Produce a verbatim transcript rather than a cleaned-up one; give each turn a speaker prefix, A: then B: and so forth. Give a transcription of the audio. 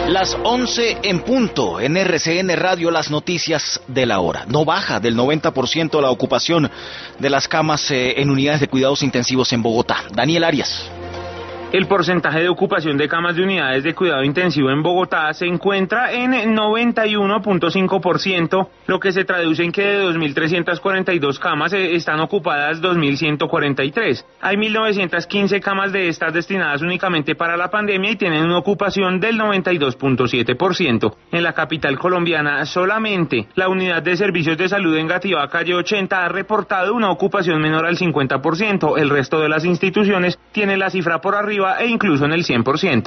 A: Las once en punto, en R C N Radio, las noticias de la hora. No baja del noventa por ciento la ocupación de las camas eh, en unidades de cuidados intensivos en Bogotá. Daniel Arias.
B: El porcentaje de ocupación de camas de unidades de cuidado intensivo en Bogotá se encuentra en noventa y uno punto cinco por ciento, lo que se traduce en que de dos mil trescientas cuarenta y dos camas están ocupadas dos mil ciento cuarenta y tres. Hay mil novecientas quince camas de estas destinadas únicamente para la pandemia y tienen una ocupación del noventa y dos punto siete por ciento. En la capital colombiana, solamente la unidad de servicios de salud en Gativá, calle ochenta, ha reportado una ocupación menor al cincuenta por ciento. El resto de las instituciones tienen la cifra por arriba e incluso en el cien por ciento.